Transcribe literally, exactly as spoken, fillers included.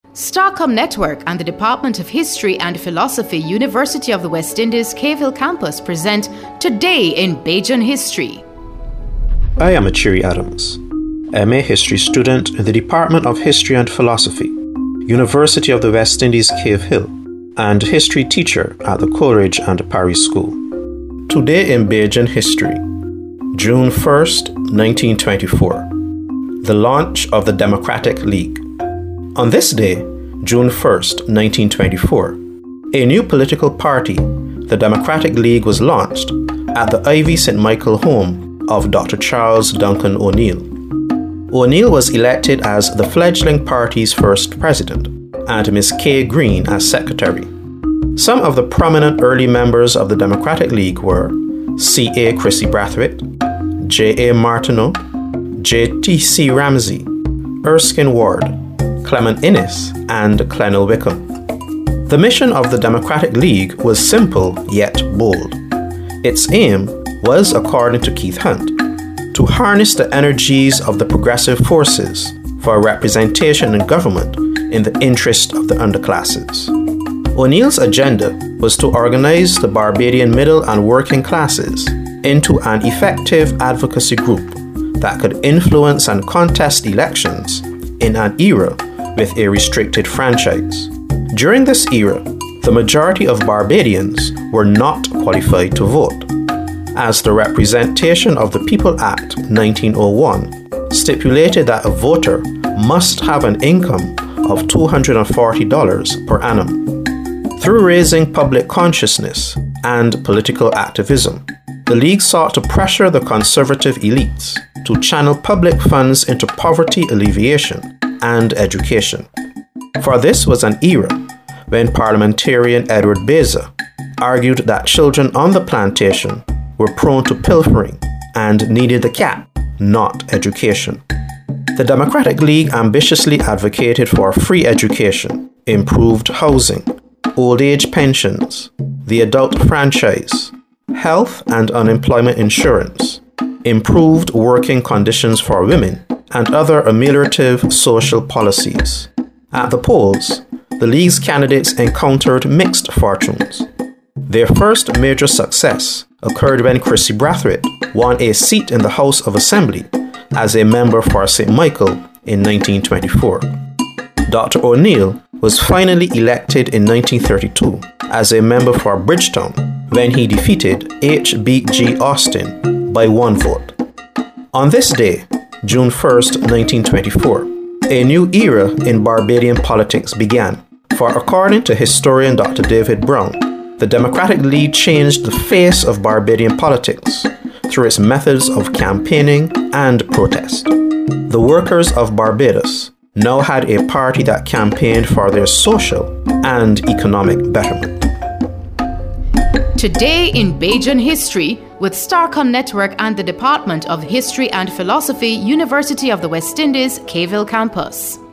Starcom Network and the Department of History and Philosophy, University of the West Indies, Cave Hill Campus present Today in Bajan History. I am Achiri Adams, M A History student in the Department of History and Philosophy, University of the West Indies, Cave Hill, and history teacher at the Coleridge and Parry School. Today in Bajan History, June first, nineteen twenty-four, the launch of the Democratic League. On this day, June first, nineteen twenty-four, a new political party, the Democratic League, was launched at the Ivy Saint Michael home of Doctor Charles Duncan O'Neill. O'Neill was elected as the fledgling party's first president, and Miss Kay Green as secretary. Some of the prominent early members of the Democratic League were C A Chrissy Brathwaite, J A Martineau, J T C Ramsey, Erskine Ward, Clement Innes, and Clennell Wickham. The mission of the Democratic League was simple yet bold. Its aim was, according to Keith Hunt, to harness the energies of the progressive forces for representation in government in the interest of the underclasses. O'Neill's agenda was to organize the Barbadian middle and working classes into an effective advocacy group that could influence and contest elections in an era with a restricted franchise. During this era, the majority of Barbadians were not qualified to vote, as the Representation of the People Act nineteen oh one stipulated that a voter must have an income of two hundred forty dollars per annum. Through raising public consciousness and political activism, the League sought to pressure the conservative elites to channel public funds into poverty alleviation and education. For this was an era when parliamentarian Edward Beza argued that children on the plantation were prone to pilfering and needed the cap, not education. The Democratic League ambitiously advocated for free education, improved housing, old age pensions, the adult franchise, health and unemployment insurance, improved working conditions for women, and other ameliorative social policies. At the polls, the League's candidates encountered mixed fortunes. Their first major success occurred when Chrissy Brathwaite won a seat in the House of Assembly as a member for Saint Michael in nineteen twenty-four. Doctor O'Neill was finally elected in nineteen thirty-two as a member for Bridgetown when he defeated H B G Austin by one vote. On this day, June first, nineteen twenty-four, a new era in Barbadian politics began, for according to historian Doctor David Brown, the Democratic League changed the face of Barbadian politics through its methods of campaigning and protest. The workers of Barbados now had a party that campaigned for their social and economic betterment. Today in Bajan History with Starcom Network and the Department of History and Philosophy, University of the West Indies, Cave Hill Campus.